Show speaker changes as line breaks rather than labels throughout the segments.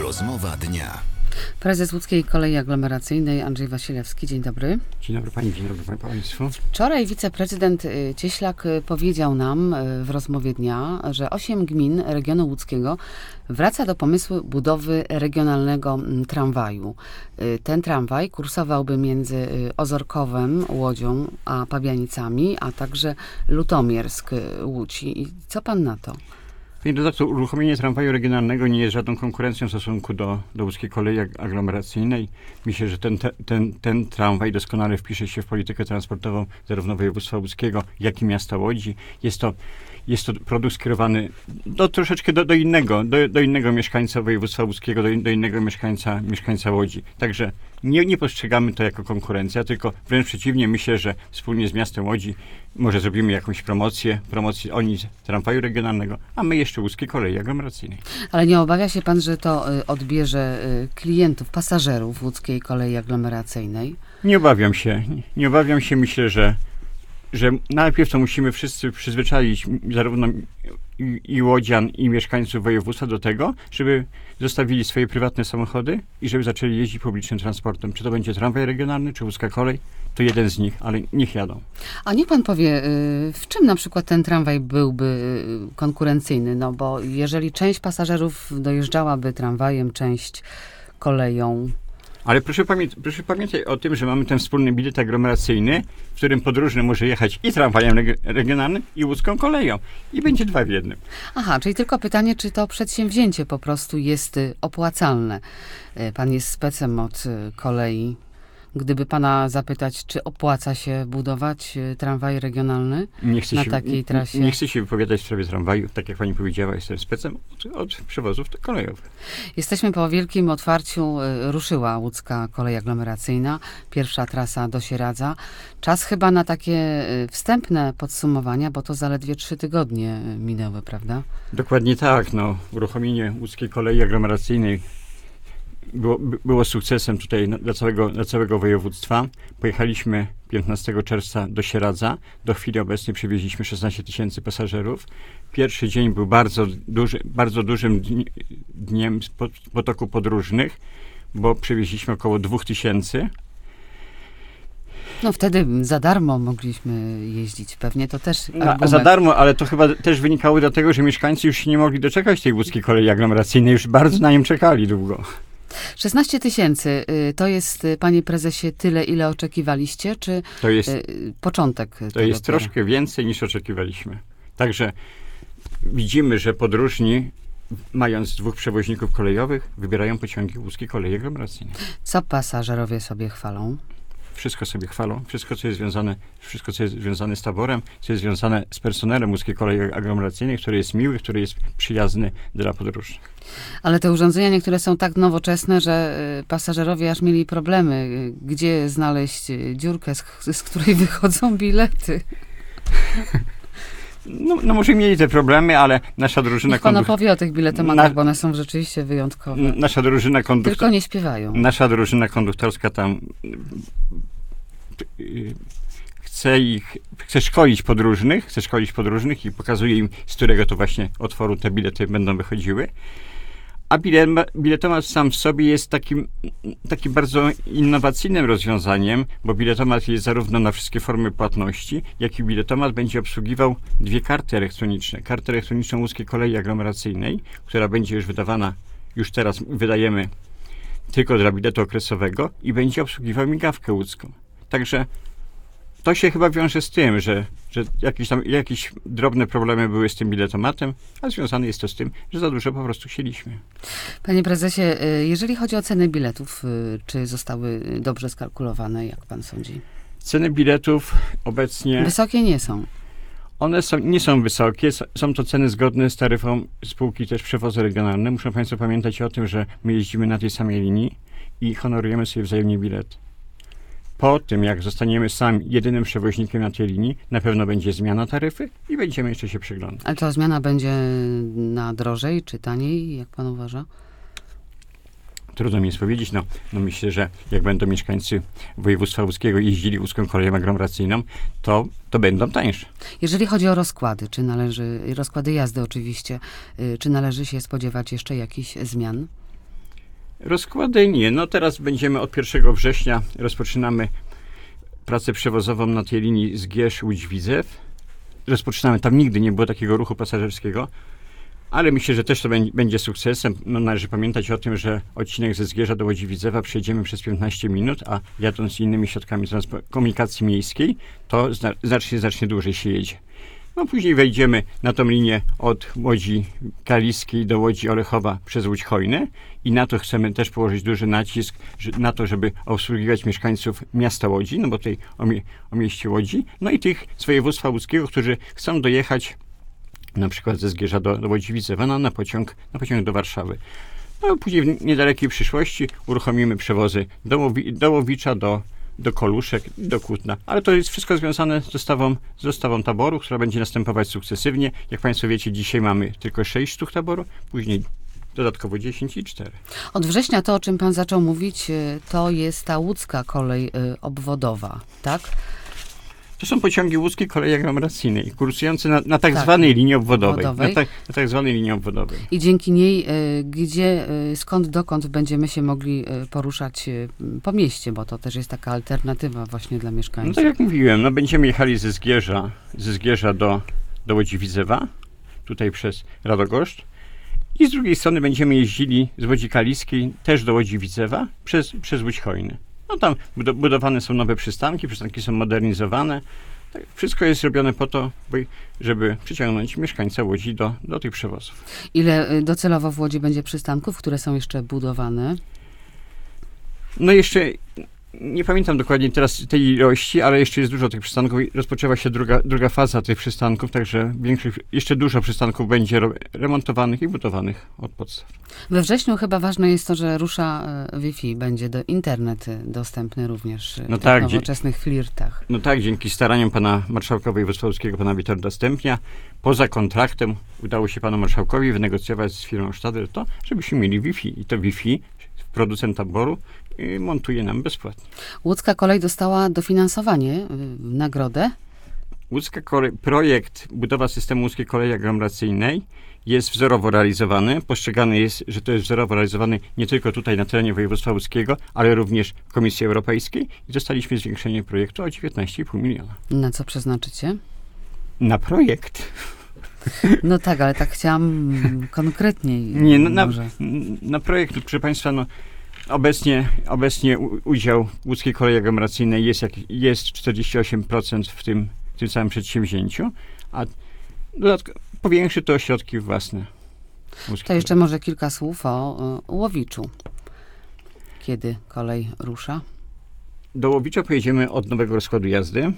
Rozmowa dnia.
Prezes Łódzkiej Kolei Aglomeracyjnej Andrzej Wasilewski. Dzień dobry.
Dzień dobry pani, dzień dobry państwu.
Wczoraj wiceprezydent Cieślak powiedział nam w rozmowie dnia, że 8 gmin regionu łódzkiego wraca do pomysłu budowy regionalnego tramwaju. Ten tramwaj kursowałby między Ozorkowem, Łodzią, a Pabianicami, a także Lutomiersk, Łódź. I co pan na to?
Panie redaktor, uruchomienie tramwaju regionalnego nie jest żadną konkurencją w stosunku do Łódzkiej Kolei Aglomeracyjnej. Myślę, że ten tramwaj doskonale wpisze się w politykę transportową zarówno województwa łódzkiego, jak i miasta Łodzi. Jest to produkt skierowany troszeczkę do innego mieszkańca województwa łódzkiego, do innego mieszkańca Łodzi. Także nie postrzegamy to jako konkurencja, tylko wręcz przeciwnie, myślę, że wspólnie z miastem Łodzi może zrobimy jakąś promocję oni tramwaju regionalnego, a my jeszcze Łódzkiej Kolei Aglomeracyjnej. Ale
nie obawia się pan, że to odbierze klientów, pasażerów Łódzkiej Kolei Aglomeracyjnej?
Nie obawiam się. Myślę, że najpierw to musimy wszyscy przyzwyczaić zarówno i łodzian, i mieszkańców województwa do tego, żeby zostawili swoje prywatne samochody i żeby zaczęli jeździć publicznym transportem. Czy to będzie tramwaj regionalny, czy Łódzka Kolej, to jeden z nich, ale niech jadą.
A niech pan powie, w czym na przykład ten tramwaj byłby konkurencyjny? No bo jeżeli część pasażerów dojeżdżałaby tramwajem, część koleją.
Ale proszę pamiętać o tym, że mamy ten wspólny bilet aglomeracyjny, w którym podróżny może jechać i tramwajem regionalnym, i łódzką koleją. I będzie dwa w jednym.
Aha, czyli tylko pytanie, czy to przedsięwzięcie po prostu jest opłacalne. Pan jest specem od kolei. Gdyby pana zapytać, czy opłaca się budować tramwaj regionalny na takiej trasie?
Nie chcę się wypowiadać w sprawie tramwaju. Tak jak pani powiedziała, jestem specem od przewozów kolejowych.
Jesteśmy po wielkim otwarciu. Ruszyła Łódzka Kolej Aglomeracyjna. Pierwsza trasa do Sieradza. Czas chyba na takie wstępne podsumowania, bo to zaledwie 3 tygodnie minęły, prawda?
Dokładnie tak. Uruchomienie Łódzkiej Kolei Aglomeracyjnej było sukcesem tutaj dla całego województa. Pojechaliśmy 15 czerwca do Sieradza. Do chwili obecnej przewieźliśmy 16 000 pasażerów. Pierwszy dzień był bardzo dużym dniem potoku podróżnych, bo przewieźliśmy około 2000.
Wtedy za darmo mogliśmy jeździć. Pewnie to też argument.
Za darmo, ale to chyba też wynikało dlatego, że mieszkańcy już się nie mogli doczekać tej Łódzkiej Kolei Aglomeracyjnej. Już bardzo na nią czekali długo.
16 000 to jest, panie prezesie, tyle, ile oczekiwaliście, czy to jest początek?
To jest troszkę więcej, niż oczekiwaliśmy. Także widzimy, że podróżni, mając 2 przewoźników kolejowych, wybierają pociągi Łódzkiej Kolei Aglomeracyjnej.
Co pasażerowie sobie chwalą?
Wszystko sobie chwalą. Wszystko, co jest związane z taborem, co jest związane z personelem Łódzkiej Kolei Aglomeracyjnej, który jest miły, który jest przyjazny dla podróżnych.
Ale te urządzenia niektóre są tak nowoczesne, że pasażerowie aż mieli problemy. Gdzie znaleźć dziurkę, z której wychodzą bilety?
Może mieli te problemy, ale nasza drużyna...
Niech pan opowie o tych biletomatach, bo one są rzeczywiście wyjątkowe.
Nasza drużyna
Tylko nie śpiewają.
Nasza drużyna konduktorska tam chce szkolić podróżnych i pokazuje im, z którego to właśnie otworu te bilety będą wychodziły. A biletomat sam w sobie jest takim bardzo innowacyjnym rozwiązaniem, bo biletomat jest zarówno na wszystkie formy płatności, jak i biletomat będzie obsługiwał 2 karty elektroniczne. Kartę elektroniczną Łódzkiej Kolei Aglomeracyjnej, która będzie już wydawana, już teraz wydajemy tylko dla biletu okresowego, i będzie obsługiwał migawkę łódzką. Także to się chyba wiąże z tym, że jakieś drobne problemy były z tym biletomatem, a związane jest to z tym, że za dużo po prostu chcieliśmy.
Panie prezesie, jeżeli chodzi o ceny biletów, czy zostały dobrze skalkulowane, jak pan sądzi?
Ceny biletów obecnie...
Wysokie nie są.
One nie są wysokie, są to ceny zgodne z taryfą spółki też Przewozy Regionalne. Muszą państwo pamiętać o tym, że my jeździmy na tej samej linii i honorujemy sobie wzajemnie bilet. Po tym, jak zostaniemy jedynym przewoźnikiem na tej linii, na pewno będzie zmiana taryfy i będziemy jeszcze się przyglądać.
Ale ta zmiana będzie na drożej czy taniej, jak pan uważa?
Trudno mi jest powiedzieć. Myślę, że jak będą mieszkańcy województwa łódzkiego jeździli Łódzką Koleją Aglomeracyjną, to będą tańsze.
Jeżeli chodzi o rozkłady, rozkłady jazdy oczywiście, czy należy się spodziewać jeszcze jakichś zmian?
Rozkłady nie. No teraz będziemy od 1 września rozpoczynamy pracę przewozową na tej linii Zgierz-Łódź-Widzew. Rozpoczynamy, tam nigdy nie było takiego ruchu pasażerskiego, ale myślę, że też to będzie sukcesem. No, należy pamiętać o tym, że odcinek ze Zgierza do Łodzi-Widzewa przejdziemy przez 15 minut, a jadąc innymi środkami komunikacji miejskiej, to znacznie dłużej się jedzie. No później wejdziemy na tą linię od Łodzi Kaliskiej do Łodzi Olechowa przez Łódź Hojne i na to chcemy też położyć duży nacisk, na to, żeby obsługiwać mieszkańców miasta Łodzi, no bo tutaj o mieście Łodzi, no i tych z województwa łódzkiego, którzy chcą dojechać na przykład ze Zgierza do Łodzi-Widzewa na pociąg do Warszawy. No później w niedalekiej przyszłości uruchomimy przewozy do Łowicza, do Koluszek, do Kutna. Ale to jest wszystko związane z dostawą taboru, która będzie następować sukcesywnie. Jak Państwo wiecie, dzisiaj mamy tylko 6 sztuk taboru, później dodatkowo 10 i 4.
Od września to, o czym pan zaczął mówić, to jest ta łódzka kolej obwodowa, tak?
To są pociągi łódzkiej kolei aglomeracyjnej, kursujące na tak zwanej linii obwodowej. Na tak zwanej linii obwodowej.
I dzięki niej, skąd dokąd będziemy się mogli poruszać po mieście, bo to też jest taka alternatywa właśnie dla mieszkańców.
No tak jak mówiłem, no będziemy jechali ze Zgierza do Łodzi-Widzewa, tutaj przez Radogoszcz. I z drugiej strony będziemy jeździli z Łodzi Kaliskiej też do Łodzi-Widzewa przez Łódź Hojny. No tam budowane są nowe przystanki są modernizowane. Tak, wszystko jest robione po to, żeby przyciągnąć mieszkańca Łodzi do tych przewozów.
Ile docelowo w Łodzi będzie przystanków, które są jeszcze budowane?
No jeszcze nie pamiętam dokładnie teraz tej ilości, ale jeszcze jest dużo tych przystanków. Rozpoczęła się druga faza tych przystanków, także jeszcze dużo przystanków będzie remontowanych i budowanych od podstaw.
We wrześniu chyba ważne jest to, że rusza Wi-Fi, będzie internet dostępny również w nowoczesnych flirtach. No tak, dzięki staraniom pana marszałka województwa łódzkiego, pana Witolda Stępnia, poza kontraktem udało się panu marszałkowi wynegocjować z firmą Stadler to, żebyśmy mieli Wi-Fi. I to Wi-Fi producent taboru montuje nam bezpłatnie. Łódzka kolej dostała dofinansowanie, nagrodę?
Łódzka projekt budowa systemu łódzkiej kolei aglomeracyjnej jest wzorowo realizowany. Postrzegany jest, że to jest wzorowo realizowany nie tylko tutaj na terenie województwa łódzkiego, ale również w Komisji Europejskiej i dostaliśmy zwiększenie projektu o 19,5 miliona.
Na co przeznaczycie?
Na projekt.
No tak, ale tak chciałam konkretniej.
Nie, na projekt, proszę Państwa, obecnie udział łódzkiej kolei aglomeracyjnej jest 48% w tym całym przedsięwzięciu, a powiększy to środki własne.
To jeszcze może kilka słów o Łowiczu. Kiedy kolej rusza?
Do Łowicza pojedziemy od nowego rozkładu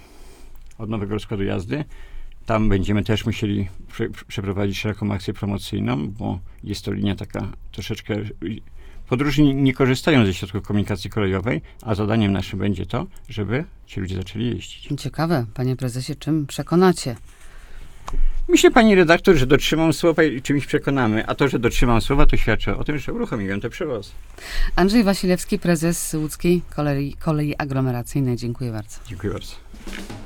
jazdy. Tam będziemy też musieli przeprowadzić szeroką akcję promocyjną, bo jest to linia taka troszeczkę... Podróżni nie korzystają ze środków komunikacji kolejowej, a zadaniem naszym będzie to, żeby ci ludzie zaczęli jeździć.
Ciekawe, panie prezesie, czym przekonacie?
Myślę, pani redaktor, że dotrzymam słowa i czymś przekonamy, a to, że dotrzymam słowa, to świadczy o tym, że uruchomiłem te przewozy.
Andrzej Wasilewski, prezes łódzkiej kolei aglomeracyjnej. Dziękuję bardzo.
Dziękuję bardzo.